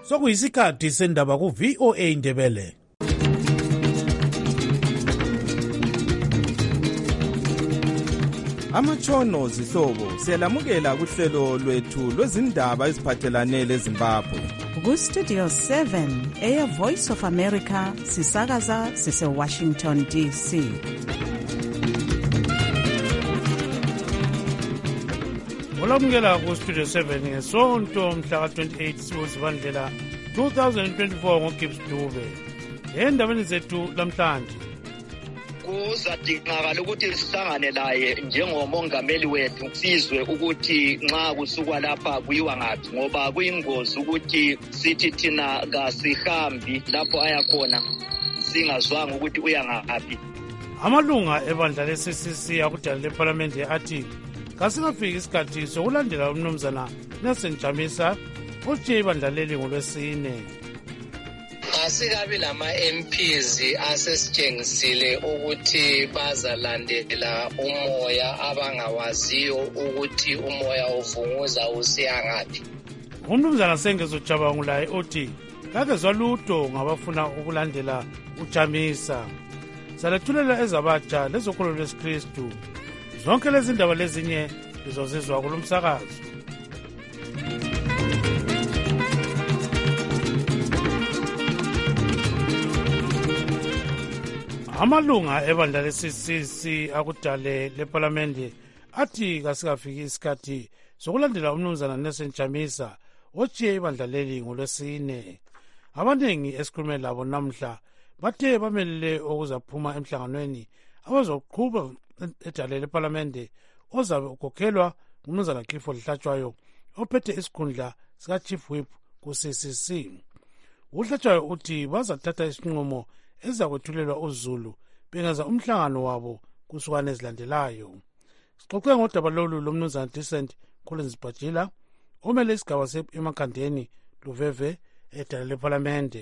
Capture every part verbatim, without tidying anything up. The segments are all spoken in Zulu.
Sokuyisikhathi sendaba ku V O A Ndebele. Amatshono zihlobo siyalamukela kuhlelo lwethu lwezindaba eziphathelane leZimbabwe. Ku Studio seven eya Voice of America sisakaza sise Washington D C. Olamukela ku Studio seven ngesonto mhla ka twenty-eight Sibandlela two thousand twenty-four ngoGibbs Dube. Endabeni zethu lamhlanje kuzadingakala ukuthi sihlangane laye njengomongameli wethu sizwe ukuthi nxa kusukwa lapha kuyiwa ngathi, ngoba kuyingozi ukuthi sithi thina kasihambi lapho ayakhona singazwanga ukuthi uya ngaphi. Amalunga ebandla le-C C C akudala leParliament athi kasingafiki isikhathi sokulandela umnumzana Nelson Chamisa otshiye ibandla leli ngolwesine. Asikabi lama M Ps asesitshengisile ukuthi bazalandela umoya abangawaziyo ukuthi umoya uvunguza usiya ngaphi. Umnumzana Sengezo Jabangulaye uthi kakezwa lutho ngabafuna ukulandela uChamisa. Salethulela ezabatsha lezokholo lwesikristu. Zonke lezi ndaba lezinye lizozizwa kulomsakazo. Amalunga ebandla le-C C C akudale leParliament athi kasikafiki isikhathi sokulandela umnumzana Nelson Chamisa otshiye ibandla leli ngolwesine. Abanengi esikhulume labo namhla bathe bamelele okuzaphuma emhlanganweni abazoqhuba edale leParliament ozabe ukhokhelwa ngumnumzana Clifford Hlatshwayo ophethe isikhundla sika Chief Whip ku-C C C. uHlatshwayo uthi bazathatha isinqumo ezakwethulelwa uZulu bengaza umhlangano wabo kusukane ezilandelayo. Sixoxe ngodaba lolu lomnumzana Decent Collins Bajila omele isigaba semakhandeni Luveve edale leParliament.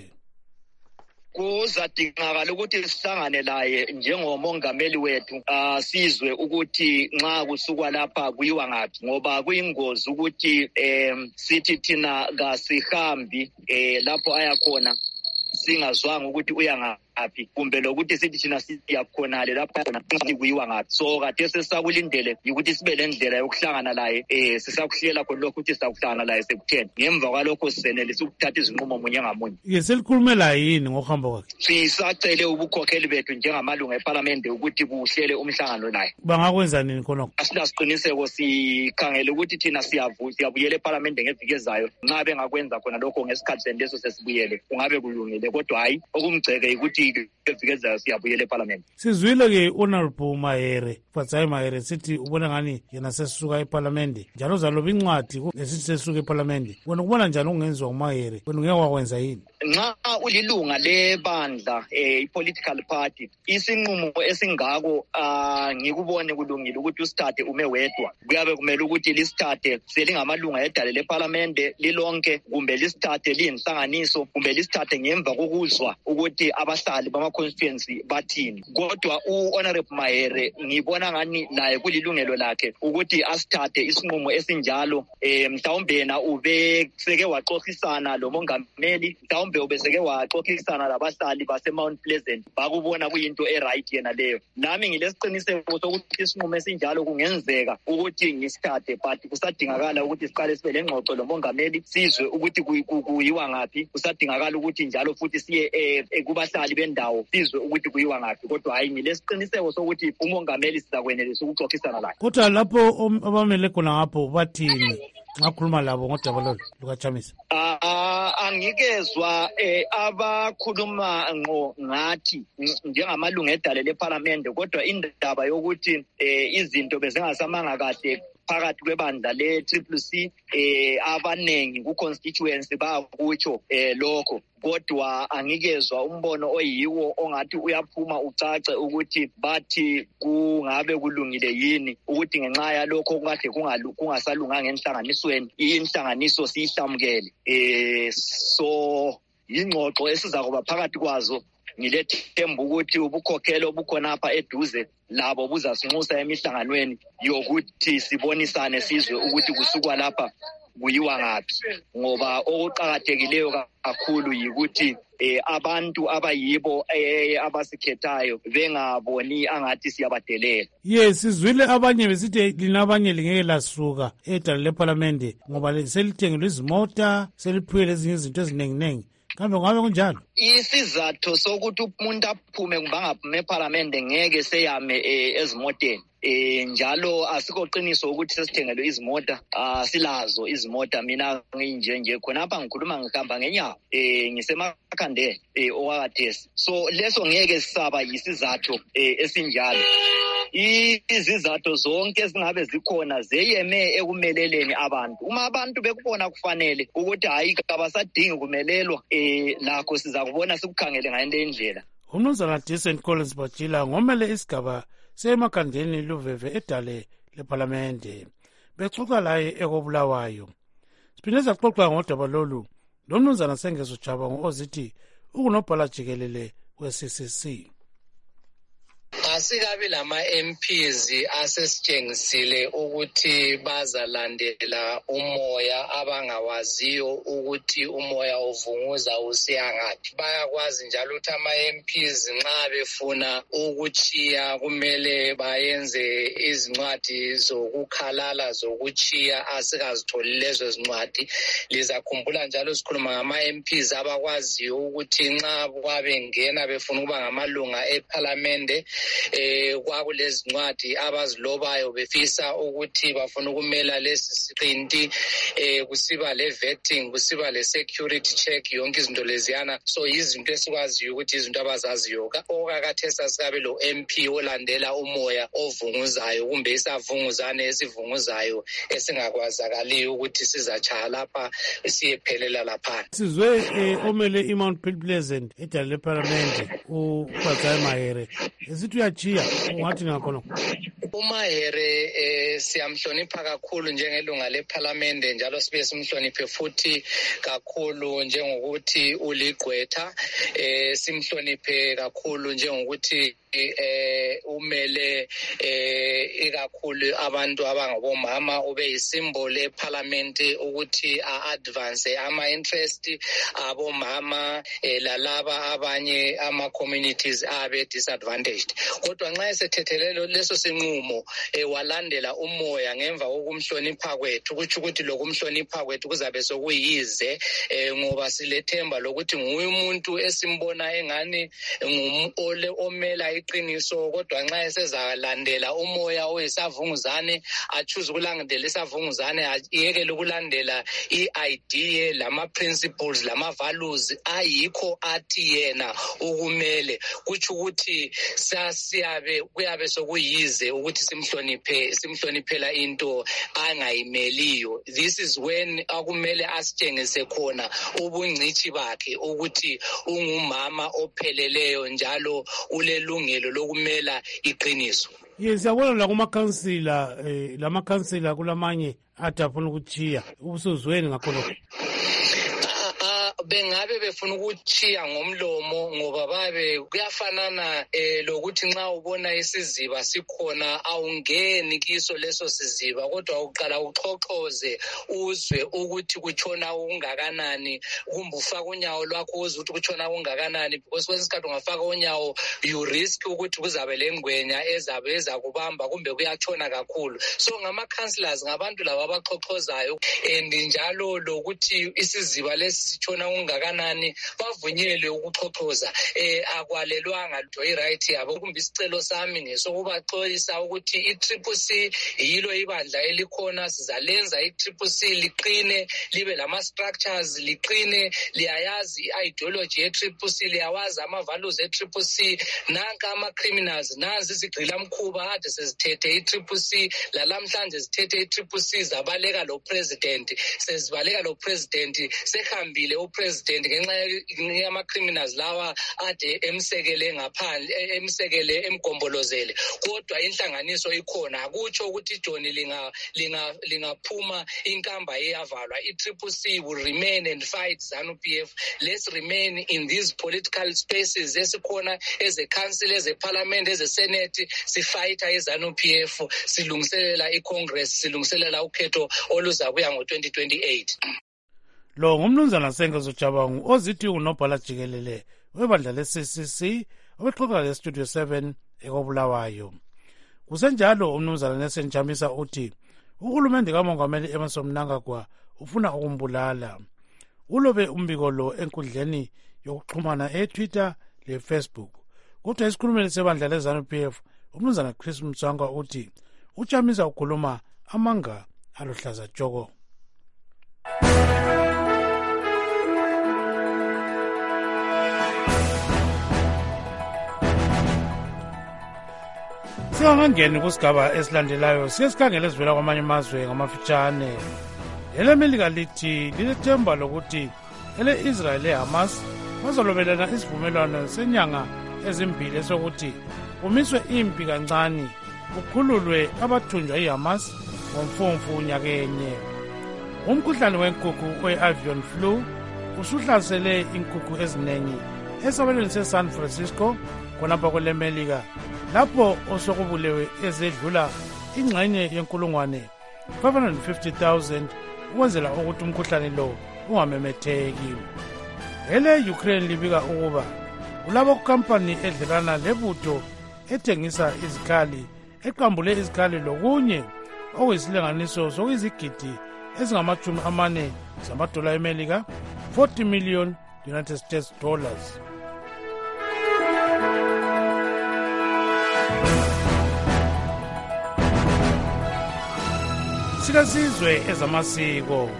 Kuzadingakala ukuthi sihlangane laye njengomongameli wethu uh, sizwe ukuthi nxa kusukwa lapha kuyiwa ngathi, ngoba kuyingozi ukuthi um, sithi thina kasihambi eh, lapho ayakhona singazwanga ukuthi uya ngaphi, kumbe lokuthi sithi thina siyakhonale lapha khona kuyiwa ngaphi. So kade sesakulindele ukuthi sibe lendlela yokuhlangana laye eh sisakuhlela khona lokho ukuthi sisakuhlangana laye sekutheni. Ngemva kwalokho sisenelisa ukuthatha izinqumo munye ngamunye. Ke selikhulumela yini ngokuhamba kwakhe? Sisacele ubukhokheli bethu njengamalunga eParliament ukuthi kuhlele umhlangano laye. Bangakwenza nini khonokho? Asilasiqiniseko sikhangele ukuthi thina siyavuya siyabuyela eParliament ngeviki ezayo. Nxa bengakwenza khona lokho ngesikhathi sendeso sesibuyele kungabe kulungile, kodwa hayi okumgceke ukuthi eviki ezayo siyabuyela eParliament. Sizwile ke Honorable Mahere Fatsayi Mahere sithi ubona ngani yena sesuka eParliament njalo uzaloba incwadi esithi sesuka eParliament. Wena kubona njalo ungenziwa uMahere, wena ngeke wakwenza yini? Nxa ulilunga lebandla eh political party isinqumo esingako ah ngikubone kulungile ukuthi usithathe ume wedwa. Kuyabe kumele ukuthi lisithathe selingamalunga edale leParliament lilonke, kumbe lisithathe liyinhlanganiso, kumbe lisithathe ngemva kokuzwa ukuthi abahlali bama constituency bathini. Kodwa uHonorable Mahere ngibona ngani naye kulilungelo lakhe ukuthi asithathe isinqumo esinjalo. Eh mhlawumbe yena ube seke waxoxisana lo mongameli, mhlawumbe ube seke waxoxisana labahlali base Mount Pleasant bakubona kuyinto eright yena leyo. Nami ngilesiqiniseko sokuthi isinqumo esinjalo kungenzeka ukuthi ngisithathe, but kusadingakala ukuthi siqale sibe lengxoxo lo mongameli sizwe ukuthi kuyiwa ngaphi. Kusadingakala ukuthi njalo futhi siye kubahlali bendawo sizwe ukuthi kuyiwa ngaphi, kodwa hayi ngilesiqiniseko sokuthi umongameli sizakwenelisa ukuxoxisana laye. Kodwa lapho abamele khona ngapho bathini ngakhuluma labo ngodaba lolu lukaChamisa? Ah angikezwa eh abakhuluma ngo ngathi njengamalunga edale leParliament, kodwa indaba yokuthi eh izinto bezingasamanga kahle phakathi kwebandla le-Triple C eh abanengi ku-constituency bakutsho eh lokho, kodwa angikezwa umbono oyiwo ongathi uyaphuma ucace ukuthi bathi kungabe kulungile yini ukuthi ngenxa yalokho okade kungasalunganga enhlanganisweni inhlanganiso siyihlamukele. Eh so ingxoxo esizakuba phakathi kwazo ngilethemba ukuthi ubukhokhelo obukhona apha eduze labo buzasinxusa emihlanganweni yokuthi sibonisane sizwe ukuthi kusukwa lapha kuyiwa ngaphi, ngoba okuqhakathekileyo kakhulu yikuthi eh abantu abayibo eh abasikhethayo bengaboni angathi siyabadelela. Yes, sizwile abanye besithi lina abanye lingeke lasuka edala leParliament ngoba selithengelwe izimota, seliphiwe lezinye izinto ezinenginengi. Kambe ngabe kunjalo? Isizathu sokuthi umuntu aphume kubangaphume eParliament ngeke seyame ezimoteni. Eh njalo asikho qiniso ukuthi sesithengelwe izimota, asilazo izimota. Mina nginje nje khona apha ngikhuluma ngihamba ngenyawo eh ngisemakhandeni eh okwakathesi. So leso ngeke sisaba yisizathu eh esinjalo. Izizathu zonke ezingabe zikhona zeyeme ekumeleleni abantu. Uma abantu bekubona kufanele ukuthi hayi abasadingi kumelelwa eh lakho siza kubona sikukhangele ngale ndlela. Umnumzana Decent Collins Bajila ngomele isigaba semakhandeni luveve edale leParliament bexoxa laye ekobulawayo. Siphinde saxoxa ngodaba lolu lomnumzana Sengezo Jabango ozithi ukunobhala jikelele we-C C C. Asikabi lama M Ps asesitshengisile ukuthi bazalandela umoya abangawaziyo ukuthi umoya uvunguza usiya ngaphi. Bayakwazi njalo ukuthi ama M Ps nxa befuna ukuchiya kumele bayenze izincwadi zokukhalala zokuchiya, asikazitholi lezo zincwadi. Lizakhumbula njalo sikhuluma ngama M Ps abakwaziyo ukuthi nxa kwabengena befuna ukuba ngamalunga eParliament eh kwakulezi ncwadi abazilobayo befisa ukuthi bafuna ukumela lesi siqinti, eh kusiba le vetting, kusiba le security check, yonke izinto leziyana. So izinto esikwaziyo ukuthi izinto abazaziyo. Okakathesa sikabe lo M P olandela umoya ovunguzayo kumbe isavunguzane esivunguzayo esingakwazakaliyo ukuthi sizachaya lapha siyephelela lapha. Sizwe eh, omele iMount Pleasant edale leParliament uBazai Mahere esithi uyachiya ungathi ngakhona. uMahere eh siyamhlonipha kakhulu njengelunga leParliament, njalo sibe simhloniphe futhi kakhulu njengokuthi uligqwetha, eh simhloniphe kakhulu njengokuthi eh umele eh ikakhulu abantu abangabomama, ube yisymbol eParliament ukuthi a-advance ama interest abomama eh, lalaba abanye ama communities abe disadvantaged. Kodwa nxa esethethelelo leso sinqumo eh, walandela umoya ngemva kokumhlonipha kwethu, kuthi ukuthi lokumhlonipha kwethu kuzabe sokuyize eh, ngoba silethemba lokuthi nguye umuntu esimbona engani ngumole omela iqiniso. Kodwa nxa esezalandela umoya oyisavunguzane, achoose ukulandela isavunguzane, ayekele ukulandela i-idea lama principles lama values ayikho athi yena ukumele, kuthi ukuthi sasiyabe kuyabe sokuyize ukuthi simhloniphe simhloniphela into angayimeliyo. This is when akumele asitshengise khona ubungcithi bakhe ukuthi ungumama opheleleyo njalo ulelungelo lokumela iqiniso. Yes, yabona la kumakhansila eh lamakhansila kulamanye athi afuna ukuchiya. Ubusuzweni ngakhona bengabe befuna ukuchiya ngomlomo ngoba babe kuyafanana eh lokuthi nxa ubona isiziba sikhona awungeni kiso leso siziba, kodwa uqala uxhoxhoze uzwe ukuthi kutshona ungakanani, kumbe ufaka unyawo lwakho uzwe ukuthi kutshona ungakanani, because kwesikhathi ungafaka unyawo you risk ukuthi kuzabe lengwenya ezabe ezakubamba kumbe kuyatshona kakhulu. So ngama councillors ngabantu laba abaxhoxhozayo, and njalo lokuthi isiziba lesi sitshona ungakanani bavunyelwe ukuxoxoza. eh akwalelwanga lutho i-right yabo. Kumbe isicelo sami ngesokubaxolisa ukuthi i-Triple C yilo ibandla elikhona, sizalenza i-Triple C liqine, libe lama structures, liqine, liyayazi i-ideology ye-Triple C, liyawazi ama-values e-Triple C. Nanka ama-criminals, nanzi izigqila mkhuba ade sezithethe i-Triple C, lalamhlanje zithethe i-Triple C zabaleka lo president, sezibaleka lo president, sehambile upresident ngenxa yama-criminals lawa ade emsekele ngaphandle emsekele emgombolozele kodwa inhlanganiso ikhona akutsho ukuthi ijoni linga linga lingaphuma inkamba iyavalwa. I-Triple C will remain and fight ZANU-P F. Let's remain in these political spaces esikhona as a council, as a parliament, as a senate, sifighta iZANU-P F, silungiselela i-Congress, silungiselela ukhetho oluzabuya ngo-twenty twenty-eight. Lo ngumnumzana Sengezo Jabangu ozithi unobhala jikelele webandla le-C C C obexoxa le-Studio seven ekobulawayo. Kusenjalo umnumzana Nelson Chamisa uthi uhulumende kamongameli Emmerson Mnangagwa ufuna ukumbulala. Ulobe umbiko lo enkundleni yokuxhumana e-Twitter le-Facebook. Kodwa isikhulumeli sebandla le-ZANU-P F umnumzana Chris Mtswangwa uthi uChamisa ukhuluma amanga aluhlaza tshoko. Singangeni kusigaba esilandelayo siyesikhangela esivela kwamanye amazwe ngamafitshane. EleMelika lithi lilethemba lokuthi ele-Israel le-Hamas bazolobelana isivumelwano senyanga ezimbili sokuthi kumiswe impi kancane kukhululwe abathunjwa iHamas ngomfumfu nyakenye. Umkhuhlane wenkukhu we-avian flu usuhlasele inkukhu eziningi esabelweni se-San Francisco khonapha kweleMelika lapho osokubulewe ezedlula ingxenye yenkulungwane five hundred fifty thousand ukwenzela ukuthi umkhuhlane lo ungamemetheki. Ele-Ukraine libika ukuba kulabo kukampani edlelana lebutho ethengisa izikhali eqambule izikhali lokunye okuyisilinganiso sokuyizigidi ezingamachumi amane zamadola eMelika, forty million United States dollars. Sikasizwe ezamasiko.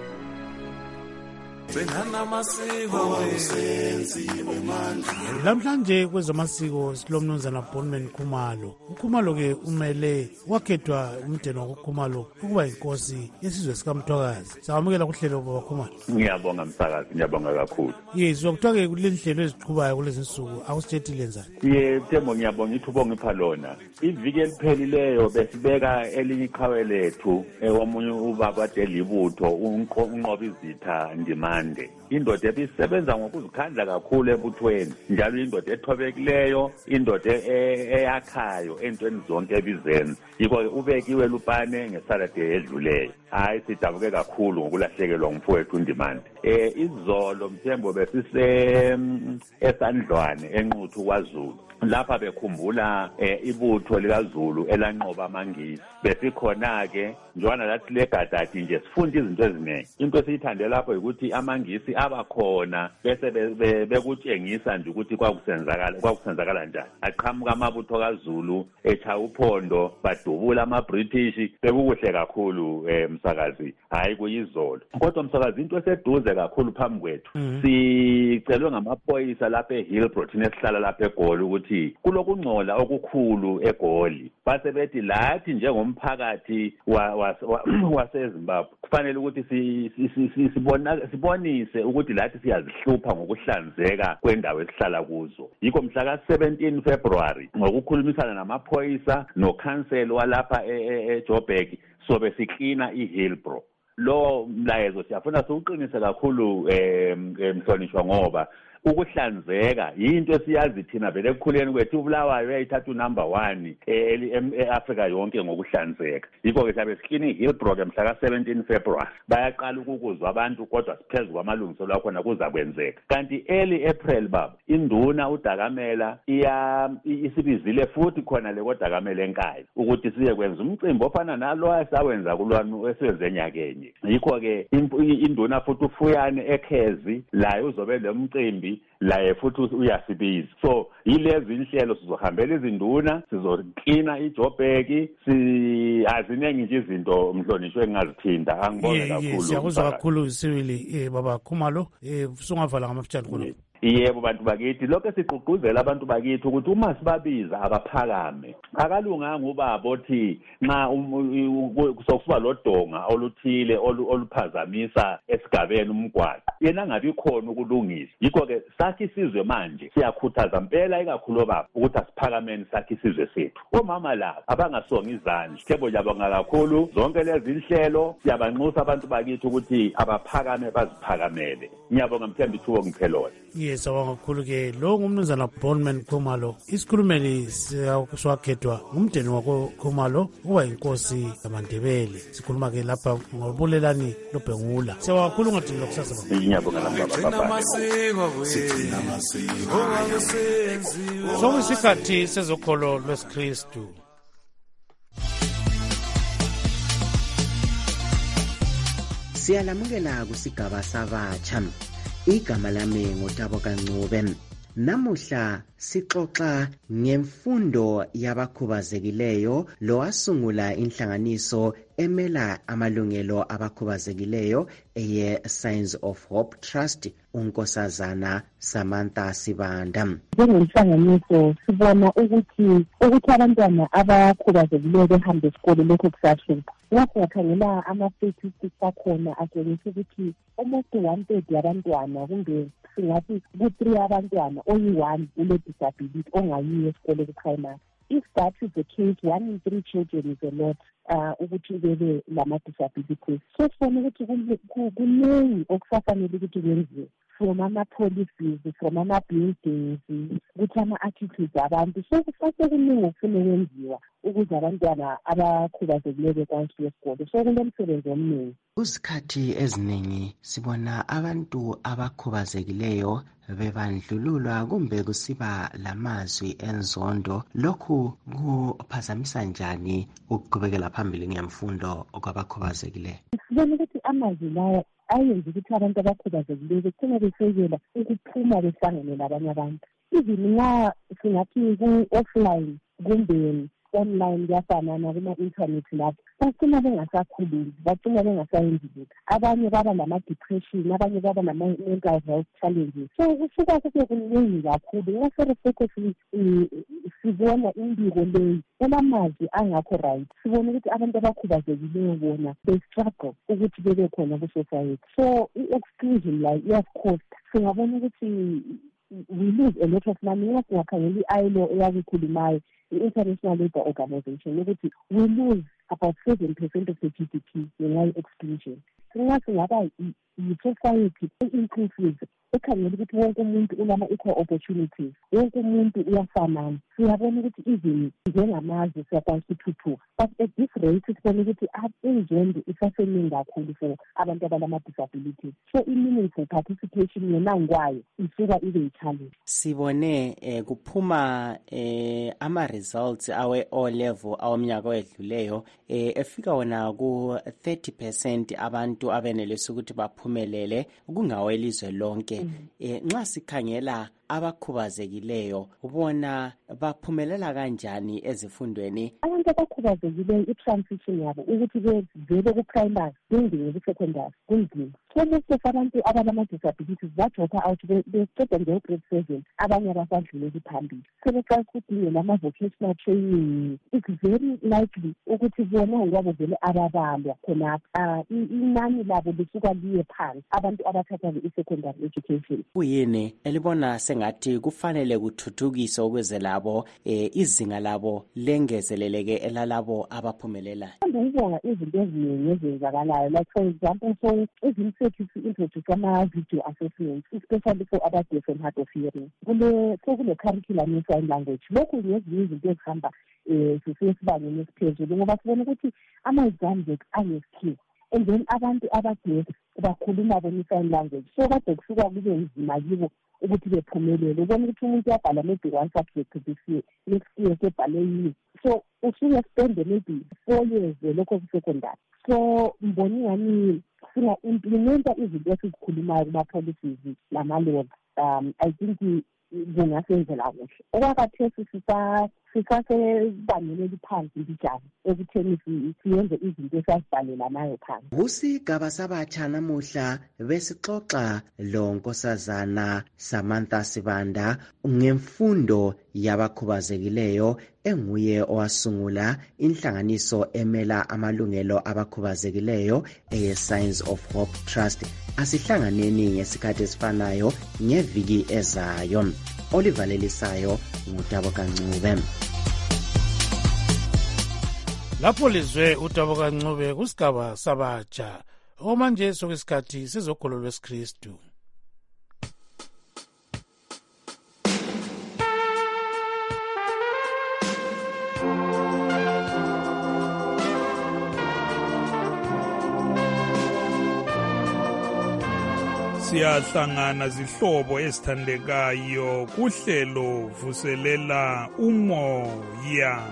Lamhlanje kwezamasiko silomnumzana Bonman Khumalo. uKhumalo ke umele wakhethwa umndeni wakuKhumalo ukuba inkosi yesizwe sikaMthwakazi. Sawamukela kuhlelo baba Khumalo. Ngiyabonga Msakazi, ngiyabonga kakhulu. Yes, ukuthiwa ke kulenhlelo eziqhubayo kulezi nsuku awusithethe lenzani? Ye Thembo ngiyabonga ithubonga ipha lona. Iviki eliphelileyo besibeka elinye iqhawe lethu ewomunye ubaba delibutho unqoba izitha ndimande. Indoda ebisebenza ngokuzikhandla kakhulu ebuthweni njalo indoda ethobekileyo, indoda eyakhayo entweni zonke ebizenza. Yiko ubekiwe lupane ngeSaturday edluleyo. Hayi sidabuke kakhulu ngokulahlekelwa ngumfowethu uNdimande. Eh izolo Mthembo besise eSandlwane enquthu kwaZulu. Lapha bekhumbula ibutho likaZulu elanqoba amangisi. Besikhona ke njwana lathi legadadi nje sifunda izinto eziningi. Into esiyithande lapho ukuthi amangisi abakhona bese bekutshengisa nje ukuthi kwakusenzakala kwakusenzakala njani. Aqhamuka amabutho kaZulu echa uphondo badubula amaBritish bekukuhle kakhulu Msakazi. Hayi kuyizolo. Kodwa Msakazi into eseduze kakhulu phambi kwethu. Sicelwe ngamaphoyisa lapha eHillbrow thina sihlala lapha eGoli ukuthi kulokungcola okukhulu eGoli. Base bethi lathi njengomphakathi waseZimbabwe kufanele ukuthi sibona sibonise ukuthi lathi siyazihlupha ngokuhlanzeka kwendawo esihlala kuzo. Yikho mhla ka seventeen February ngokukhulumisana namaphoyisa noCouncil walapha eJoburg sobe siklina iHillbrow. Lo mlayezo siyafuna siuqinise kakhulu emhlonishwa ngoba ukuhlanzeka into esiyazi thina vele ekukhuleni kwethu uBulawayo uyayithatha unumber one eAfrika yonke ngokuhlanzeka. Yikho ke sabe siklini iHillbrow ke mhla ka seventeen February bayaqala ukukuzwa abantu kodwa siphezulu kwamalungiselelo akhona kuza kwenzeka. Kanti early April baba induna uDakamela iya isibizile futhi khona le koDakamela enkaya ukuthi siye kwenza umcimbi ofana nalo asawenza kulwanu esenze nyakenye. Yikho ke induna futhi uFuyane eKhezi la uzobe le mcimbi la futhi uyasibiza. So yilezi inhlelo sizohambela izinduna sizoklina iJoburg si azinenge nje izinto mhlonishwe engazithinda. Angibonge kakhulu. Siyakuzwa kakhulu sibili eh baba Khumalo eh usungavala ngamafitshane khona. Yebo bantu bakithi, lokho sigqugquzela abantu bakithi ukuthi uma sibabiza abaphakame. Akalunganga ubaba othi nxa sokuba lodonga oluthile oluphazamisa esigabeni umgwaqo yena ngabe khona ukulungisa. Yikho ke sakhe isizwe manje siyakhuthaza impela ikakhulu baba ukuthi asiphakameni sakhe isizwe sethu. Omama laba abangasonga izandla thebo jabonga kakhulu zonke lezi inhlelo siyabanxusa abantu bakithi ukuthi abaphakame baziphakamele. Ngiyabonga Mthembu Thubo ngiphelona. Yes, awanga kakhulu ke lo ngumnumzana Bonman Khumalo. Isikhulumeli siwakhethwa ngumdeni wako Khumalo kuba inkosi yamaNdebele. Sikhuluma ke lapha ngobulelani loBhengula. Siyawa kakhulu ngathi lokusasa. Ngiyabonga baba. So isikhathi sezokholo lwesikristu. Siyalamukela kusigaba sabatsha. Igama lami nguTabo Kancube. Namuhla sixoxa ngemfundo yabakhubazekileyo lo asungula inhlanganiso emela amalungelo abakhubazekileyo eye Signs of Hope Trust unkosazana Samantha Sibanda. Njengenhlanganiso sibona ukuthi ukuthi abantwana abakhubazekileyo behambe esikole lokho kusahlupha. Lapho yakhangela ama-statistics akhona atshengisa ukuthi almost one third yabantwana kumbe singathi ku-three abantwana oyi-one ule-disability ongayiyo esikole ku-primary. If that is the case, one in three children is a lot ukuthi bebe lama-disabilities. So sibona ukuthi kuningi okusafanele ukuthi kwenziwe from ama-policies, from ama-buildings, ukuthi ama-attitudes abantu. So kusasekuningi okufuna kwenziwa ukuze abantwana abakhubazekileyo bekwazi esikole. So kunomsebenzi omningi. Kusikhathi eziningi sibona abantu abakhubazekileyo bebandlululwa kumbe kusiba lamazwi enzondo. Lokhu kuphazamisa njani ukuqhubekela phambili ngemfundo kwabakhubazekileyo? Sibona ukuthi amazwi lawa ayenza ukuthi abantu abakhubazekileyo begcina besekela ukuphuma behlangane labanye abantu. Even nxa singathi ku-offline kumbe online kuyafanana kuma-internet lapho bagcina bengasakhululi, bagcina bengasayenzi lutho. Abanye baba nama-depression, abanye baba nama-mental health challenges. So kusuka kube kuningi kakhulu. Ngaseresekho sibona imbiko leyi elamazwi angakho right. Sibona ukuthi abantu abakhubazekileyo bona they-struggle ukuthi bebe khona ku-society. So i-exclusion like iyasicost. Singabona ukuthi we lose a lot of money. Nxa singakhangela i-I L O eyakukhulumayo i-International Labour Organization ukuthi we lose about seven percent of the G D P ngenxa exclusion. Nxa singaba i-society e-inclusive ekhangela ukuthi wonke umuntu unama-equal opportunities, wonke umuntu uyafanana, siyabona ukuthi even njengamazwe siyakwazi ukuthuthuka. But at this rate sibona ukuthi inzondo isaseningi kakhulu for abantu abalama-disabilities. So i-meaningful participation yona ngwayo isuka ibe yi-challenge. Sibone eh, kuphuma eh, ama-results awe-O level awomnyaka owedluleyo eh, efika wona ku-thirty percent abantu abenelisa ukuthi baphumelele kungawelizwe lonke. Mm. Eh, nxa sikhangela abakhubazekileyo ubona baphumelela kanjani ezifundweni? Abantu abakhubazekileyo i-transition yabo ukuthi bevele ku-primary bengene ku-secondary kunzima. So most of abantu abalama-disabilities badropa out beqeda nje u-grade seven, abanye abasadluleli phambili. Sebeqala ukudinga lama-vocational training. It's very likely ukuthi bona ngokwabo vele ababalwa khonapha inani labo lisuka liye phansi abantu abathatha i-secondary education. Kuyini elibona sengathi kufanele kuthuthukiswe ukuze labo eh, izinga labo lengezeleleke elalabo abaphumelelayo? Ngibonga izinto eziningi ezenzakalayo, like for example, so izinsethu introduce ama-video assessments, especially for aba-deaf and hard of hearing. Kule so kule curriculum ye-sign language. Lokhu ngezinye izinto ezihamba um sisesibangeni esiphezulu ngoba sibona ukuthi ama-exams ethu aneskill. And then abantu abadeaf bakhuluma bona i-sign language. So kade kusuka kube nzima kibo ukuthi bephumelele. Ubona ukuthi umuntu uyabhala maybe one subject this year, next year sebhale yini. So usuke spende maybe four years lokho ku-secondary. So mbona ingani singa-implementa izinto esizikhulumayo kuma-policies lama-laws. Um, I think kungasenzela kuhle. Okwakhathesi sisasebangeni eliphansi mbijana ekutheni siyenze izinto esazibhalela nayo phansi. Kusigaba sabatsha namuhla besixoxa lo Nkosazana Samantha Sibanda ngemfundo yabakhubazekileyo enguye owasungula inhlanganiso emela amalungelo abakhubazekileyo eye-Signs of Hope Trust. Asihlanganeni ngesikhathi esifanayo ngeviki ezayo. Oliver Lelisayo nguTabo Kancube. Lapho lizwe uTabo Kancube kusigaba sabatsha okumanje sokusikhathi sizogolo lwesikristu. Siyahlangana zihlobo esithandekayo kuhlelo vuselela umoya.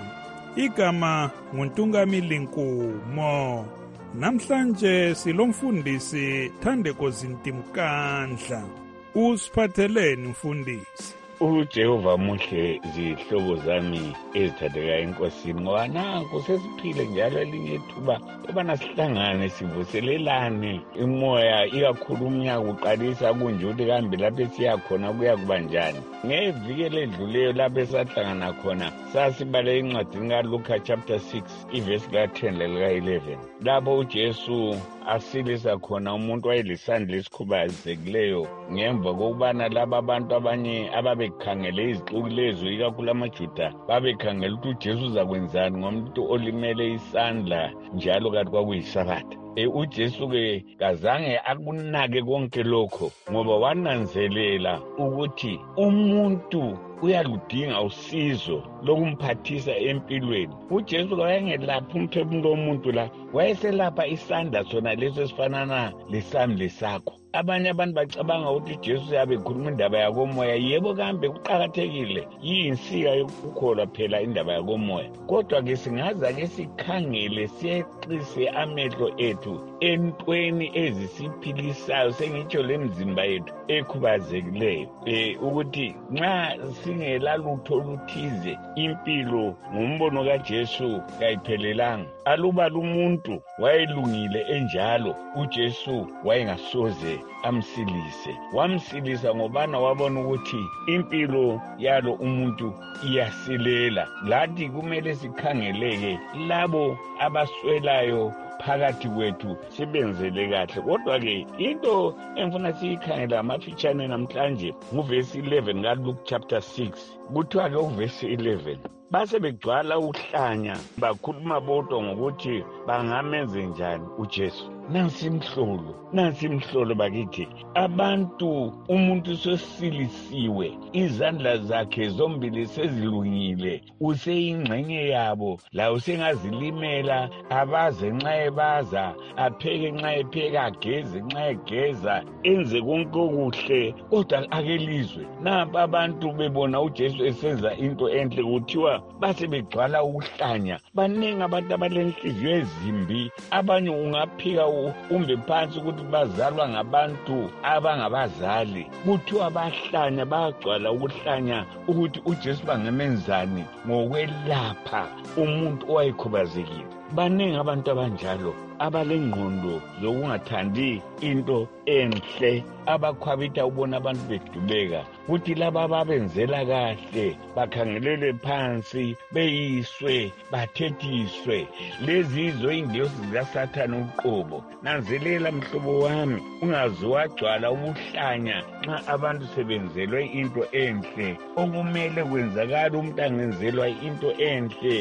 Igama nguNtungamili Nkumo. Namhlanje silomfundisi Thandeko Zintimkandla. Usiphatheleni mfundisi? uJehova muhle zihlobo zami ezithandekayo enkosini ngoba nanku sesiphile njalo elinye ithuba obana sihlangane sivuselelane imoya ikakhulu umnyaka uqalisa kunje ukuthi kambe lapho siyakhona kuya kubanjani. Ngeviki eledluleyo lapho esahlangana khona sasibale incwadi kaLuka chapter six ivesi ka ten lelika eleven lapho uJesu asilisa khona umuntu wayelisandla esikhubazekileyo ngemva kokubana laba abantu abanye ababekhangele izixuku lezo ikakhulu amaJuda babekhangela ukuthi uJesu uzakwenzani ngomuntu olimele isandla njalo kanti kwakuyisabatha. E uJesu ke kazange akunake konke lokho ngoba wananzelela ukuthi umuntu uyaludinga usizo lokumphathisa empilweni. uJesu kayengelapha umphefumulo womuntu la, wayeselapha isandla sona leso esifanana lesami lesakho. Abanye abantu bacabanga ukuthi uJesu yabe ekhuluma indaba yakomoya. Yebo kambe kuqakathekile, yinsika yokukholwa phela indaba yakomoya, kodwa ke singaza ke sikhangele siyeqise amehlo ethu entweni ezisiphilisayo, sengitsho lemzimba yethu ekhubazekileyo, eh ukuthi nxa singela lutho oluthize impilo ngumbono kaJesu kayiphelelanga. Aluba lumuntu wayelungile enjalo, uJesu wayengasoze amsilise. Wamsilisa ngobana wabona ukuthi impilo yalo umuntu iyasilela. Lathi kumele sikhangeleke labo abaswelayo phakathi kwethu sibenzele kahle. Kodwa ke into engifuna siyikhangela amafitshane namhlanje nguvesi eleven kaLuke chapter six. Kuthiwa ke uvesi eleven base begcwala uhlanya bakhuluma bodwa ngokuthi bangamenze njani uJesu. Nansi imhlolo, nansi imhlolo bakithi. Abantu umuntu sosilisiwe, izandla zakhe zombili sezilungile, useyingxenye yabo, la usengazilimela, abaze nxa ebaza, apheke nxa epheka, ageze nxa egeza, enze konke okuhle. Kodwa akelizwe napa abantu bebona uJesu esenza into enhle kuthiwa base begcwala uhlanya. Baningi abantu abalenhliziyo ezimbi, abanye ungaphika umbe phansi ukuthi bazalwa ngabantu abangabazali. Kuthiwa bahlanya, bagcwala ukuhlanya ukuthi uJesu bangemenzani ngokwelapha umuntu owayekhubazekile. Baningi abantu abanjalo abalengqondo zokungathandi into enhle, abakhwabitha ubona abantu bedubeka, kuthi laba ababenzela kahle bakhangelele phansi, beyiswe, bathethiswe. Lezi izo ingilosi zikaSathane uqobo. Nanzelela mhlobo wami, ungaze wagcwala ubuhlanya nxa abantu sebenzelwe into enhle. Okumele kwenzakala umuntu angenzelwa into enhle,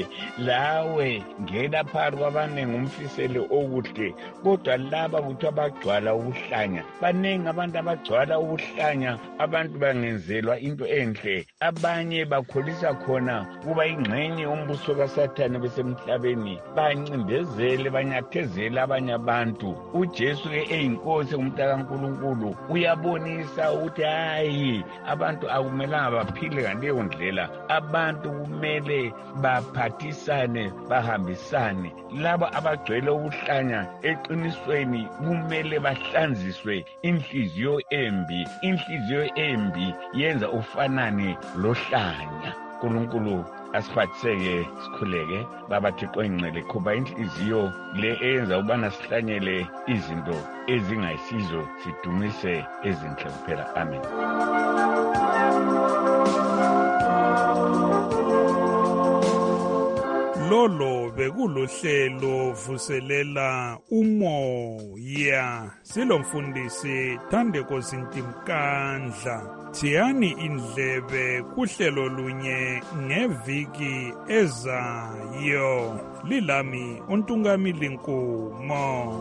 lawe ngena phakathi kwabanengi umfisele okuhle. Kodwa laba kuthiwa bagcwala ubuhlanya. Baningi abantu abagcwala ubuhlanya, abantu bangenzelwa into enhle. Abanye bakholisa khona kuba ingxenye umbuso kaSathane besemhlabeni, bancindezele, banyathezele abanye abantu. uJesu ke eyinkosi umntaka kaNkulunkulu uyabonisa ukuthi hayi, abantu akumelanga baphile ngaleyo ndlela. Abantu kumele baphathisane, bahambisane. Laba abagcwele ubuhlanya eqinisweni kumele bahlanziswe inhliziyo embi. Inhliziyo embi yenza ufanane lohlanya. uNkulunkulu asiphathiseke sikhuleke baba Thixo engcele khuba inhliziyo le eyenza ubana sihlanyele izinto ezingayisizo sidumise ezinhle kuphela. Amen. Lolo bekulohlelo vuselela umoya silomfundisi Thandeko Zintimkandla. Thiyani indlebe kuhlelo lunye ngeviki ezayo. Lilami uNtungamili Nkomo.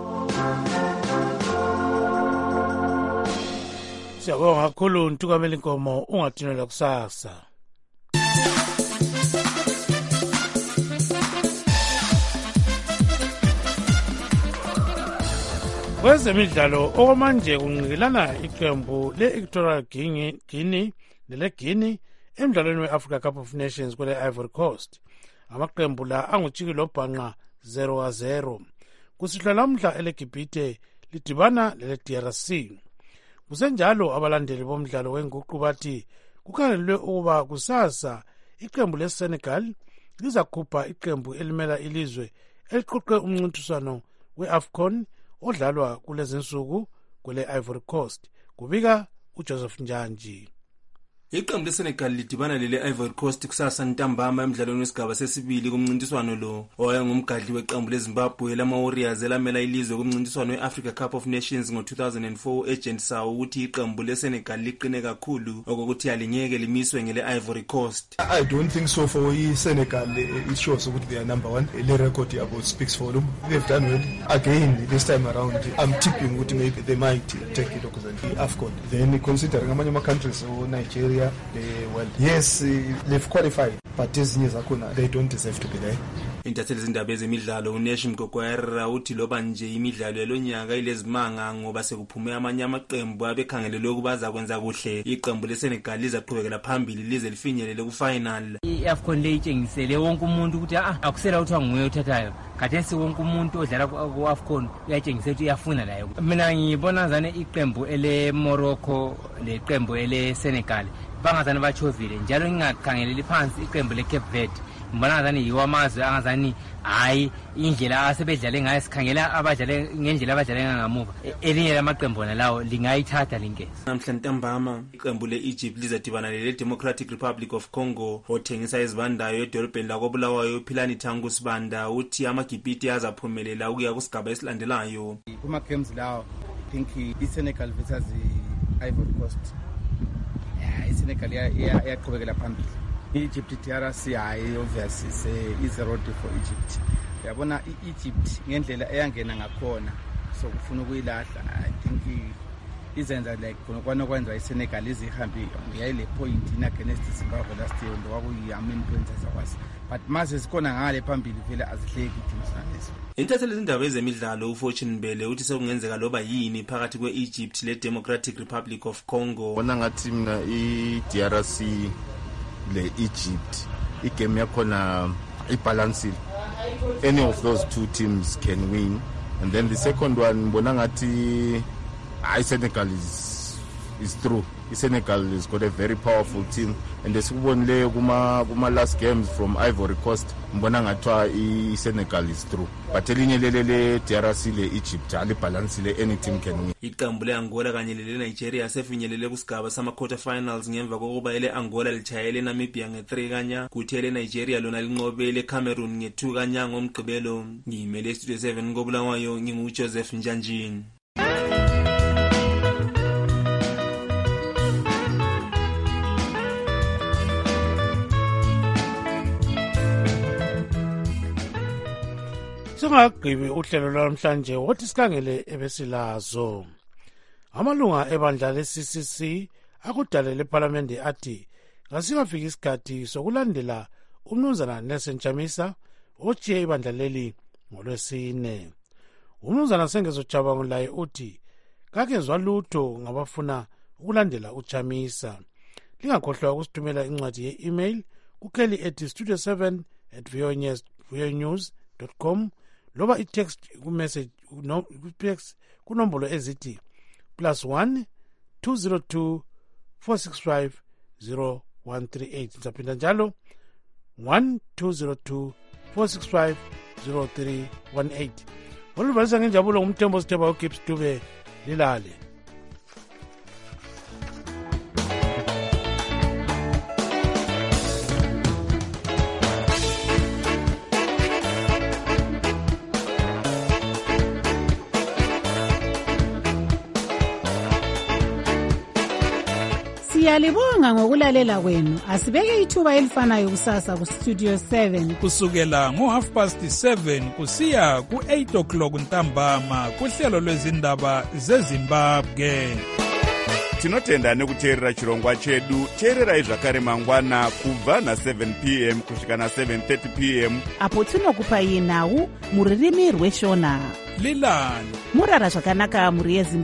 Siyabonga kakhulu uNtungamili Nkomo, ungathinola kusasa. Kwezemidlalo okwamanje kunqikilana iqembu le-Equatorial Guinea nele-Guinea emdlalweni we-Africa Cup of Nations kwele Ivory Coast. Amaqembu la angujiki lobhanqa zero a zero. Kusihlwa lamhla eleGibhite lidibana lele-D R C. Kusenjalo abalandeli bomdlalo wenguqu bathi kukhangelwe ukuba kusasa iqembu leSenegal lizakhupha iqembu elimela ilizwe eliqoqe umncintiswano we-AFCON odlalwa kulezi nsuku kwele Ivory Coast. Kubika uJoseph Njanji. Iqembu leSenegal lidibana lele Ivory Coast kusasa ntambama emidlalweni wesigaba sesibili kumncintiswano lo oya ngumgadli weqembu leZimbabwe lama Warriors elamela ilizwe kumncintiswano weAfrica Cup of Nations ngo two thousand four. Agent sawo ukuthi iqembu leSenegal liqine kakhulu okokuthi alingeke limiswe ngele Ivory Coast. I don't think so for Senegal. It shows ukuthi they are number one. The record about speaks for them. They've done well again this time around. I'm tipping ukuthi maybe they might take it because of the AFCON. Then considering amanye ama countries so Nigeria they well yes uh, they've qualified but ezinye zakhona they don't deserve to be there. Intatheli zindaba ezemidlalo uNesh Mgogwera uthi loba nje imidlalo yalonyaka ilezimanga ngoba sekuphume amanye amaqembu abekhangelelwe ukubaza kwenza kuhle. Iqembu leSenegal lizaqhubekela phambili lize lifinyelele ku-final. I-AFCON le itshengisele wonke umuntu ukuthi ah akusela ukuthi nguye othathayo. Khathesi wonke umuntu odlala ku-AFCON uyatshengisa ukuthi uyafuna layo. Mina ngibona zane iqembu ele Morocco leqembu ele Senegal bangazani bachovile njalo ngingakhangeleli phansi iqembu leCape Verde. Mbona ngazani yiwa amazwe angazani hayi indlela asebedlale ngayo sikhangela abadlale ngendlela abadlale ngamuva elinye lamaqembu lawo lingayithatha linkezi. Namhla ntambama iqembu leEgypt lizadibana lele Democratic Republic of Congo othengisa izibandayo edolobheni lakoBulawayo uPhilani Thangu Sibanda uthi amaGibhite azaphumelela ukuya kusigaba esilandelayo. Kuma games lawo think iSenegal versus iVory Coast. Yeah, iSenegal iyaqhubekela phambili. Egypt D R C hayi obviously say is a road for Egypt. Yabona iEgypt ngendlela eyangena ngakhona so kufuna ukuyilahla. I think izenza like konokwana kwenza iSenegal izihambi ngiyile point in against Zimbabwe last year ndo kwakuyi amen points azakwasi. But mase sikona ngale phambili vele azihleki teams nalezo. Intatheli zindaba ezemidlalo uFortune Mbele uthi sekungenzeka loba yini phakathi kweEgypt leDemocratic Republic of Congo. Bona ngathi mina iD R C le Egypt igame yakhona ibalance. Any of those two teams can win, and then the second one bona ngathi I Senegal is is through. Senegal has got a very powerful team, and esikubonile kuma kuma last games from Ivory Coast mbona ngathwa iSenegal is through, but elinye lelele D R C le Egypt ali balance le any team can win. Iqembu leAngola kanye lele Nigeria sefinyelele kusigaba sama quarter finals ngemva kokuba ele Angola lichayele Namibia nge three kanya kuthi ele Nigeria lona linqobele Cameroon nge two kanya ngomgqibelo. Ngimele Studio seven koBulawayo ngingu Joseph Njanjini. Singagqibi uhlelo lwamhlanje wothi sikhangele ebesilazo. Amalunga ebandla le-C C C akudalele eParliament athi ngasikafika isikhathi sokulandela umnumzana Nelson Chamisa otshiye ibandla leli ngolwesine. Umnumzana Sengezojabangulaye uthi kakezwa lutho ngabafuna ukulandela uChamisa. Lingakhohlwa ukusithumela incwadi ye-email kukheli ethi studio seven at voanews dot com loba i-text ku-message ku-text kunombolo ezithi plus one two zero two four six five zero one three eight. Nizaphinda njalo one two zero two four six five zero three one eight. Oluvalisa ngenjabulo ngumthembo Sithemba uGibbs Dube lilale. Siyalibonga ngokulalela kwenu. Asibeke ithuba elifanayo kusasa ku Studio seven kusukela ngo half past seven kusiya ku eight o'clock ntambama kuhlelo lwezindaba zeZimbabwe. Tinotenda nekuteerera chirongwa chedu. Teererai zvakare mangwana kubva na seven p m kusvika na seven thirty p m apo tinokupai nhau muririmi rweshona. Lilani murara zvakanaka muri yeZimbabwe.